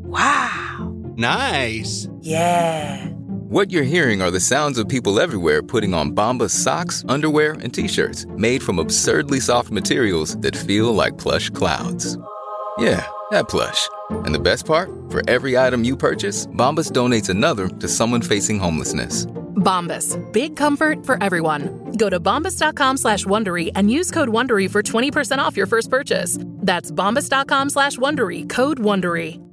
Wow. Nice. Yeah. What you're hearing are the sounds of people everywhere putting on Bombas socks, underwear, and T-shirts made from absurdly soft materials that feel like plush clouds. Yeah, that plush. And the best part? For every item you purchase, Bombas donates another to someone facing homelessness. Bombas. Big comfort for everyone. Go to bombas.com/Wondery and use code Wondery for 20% off your first purchase. That's bombas.com/Wondery. Code Wondery.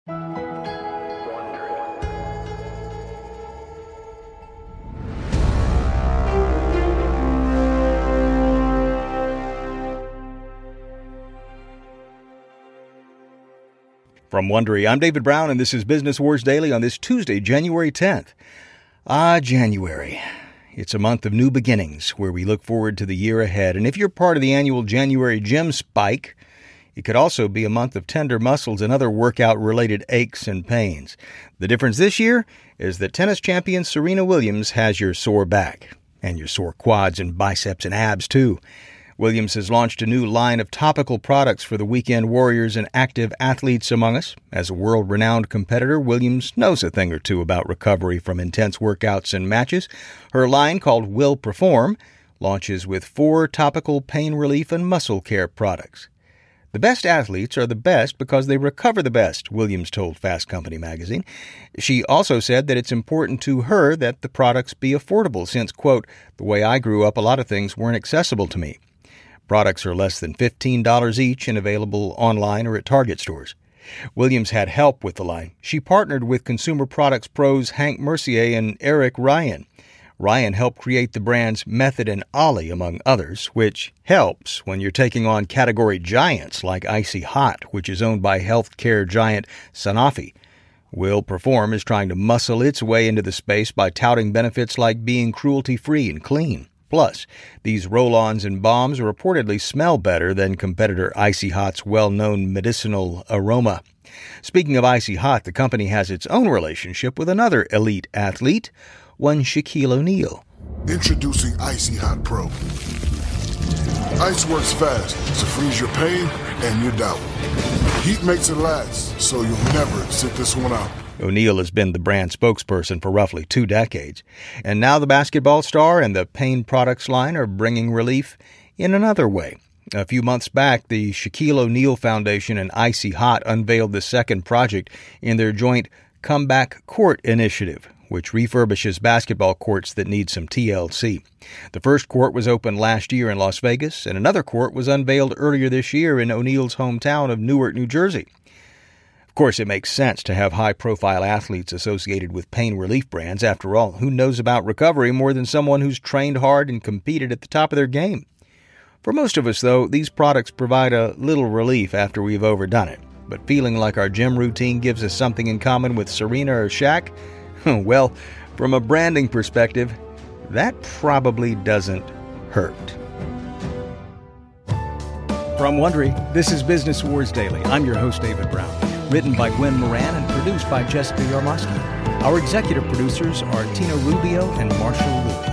From Wondery, I'm David Brown, and this is Business Wars Daily on this Tuesday, January 10th. January. It's a month of new beginnings where we look forward to the year ahead. And if you're part of the annual January gym spike, it could also be a month of tender muscles and other workout-related aches and pains. The difference this year is that tennis champion Serena Williams has your sore back, and your sore quads and biceps and abs, too. Williams has launched a new line of topical products for the weekend warriors and active athletes among us. As a world-renowned competitor, Williams knows a thing or two about recovery from intense workouts and matches. Her line, called Will Perform, launches with 4 topical pain relief and muscle care products. The best athletes are the best because they recover the best, Williams told Fast Company magazine. She also said that it's important to her that the products be affordable since, quote, "The way I grew up, a lot of things weren't accessible to me." Products are less than $15 each and available online or at Target stores. Williams had help with the line. She partnered with consumer products pros Hank Mercier and Eric Ryan. Ryan helped create the brands Method and Ollie, among others, which helps when you're taking on category giants like Icy Hot, which is owned by healthcare giant Sanofi. Will Perform is trying to muscle its way into the space by touting benefits like being cruelty-free and clean. Plus, these roll-ons and balms reportedly smell better than competitor Icy Hot's well-known medicinal aroma. Speaking of Icy Hot, the company has its own relationship with another elite athlete, one Shaquille O'Neal. Introducing Icy Hot Pro. Ice works fast to freeze your pain and your doubt. Heat makes it last, so you'll never sit this one out. O'Neal has been the brand spokesperson for roughly 2 decades, and now the basketball star and the pain products line are bringing relief in another way. A few months back, the Shaquille O'Neal Foundation and Icy Hot unveiled the second project in their joint Comeback Court initiative, which refurbishes basketball courts that need some TLC. The first court was opened last year in Las Vegas, and another court was unveiled earlier this year in O'Neal's hometown of Newark, New Jersey. Of course, it makes sense to have high-profile athletes associated with pain relief brands. After all, who knows about recovery more than someone who's trained hard and competed at the top of their game? For most of us, though, these products provide a little relief after we've overdone it. But feeling like our gym routine gives us something in common with Serena or Shaq? Well, from a branding perspective, that probably doesn't hurt. From Wondery, this is Business Wars Daily. I'm your host, David Brown. Written by Gwen Moran and produced by Jessica Yarmosky. Our executive producers are Tina Rubio and Marshall Rubio.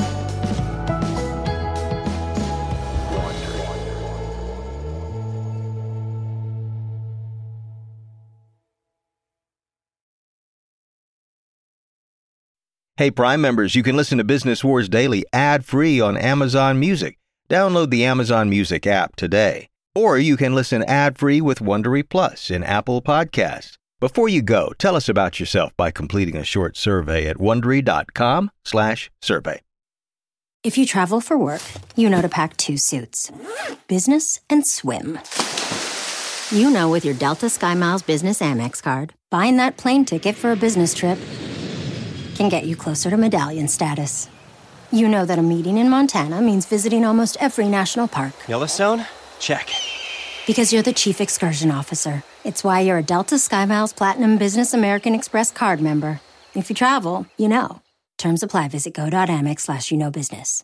Hey, Prime members, you can listen to Business Wars Daily ad-free on Amazon Music. Download the Amazon Music app today. Or you can listen ad-free with Wondery Plus in Apple Podcasts. Before you go, tell us about yourself by completing a short survey at Wondery.com/survey. If you travel for work, you know to pack 2 suits. Business and swim. You know with your Delta SkyMiles Business Amex card, buying that plane ticket for a business trip can get you closer to medallion status. You know that a meeting in Montana means visiting almost every national park. Yellowstone? Check. Because you're the chief excursion officer. It's why you're a Delta SkyMiles Platinum Business American Express card member. If you travel, you know. Terms apply. Visit go.amex/you-know-business.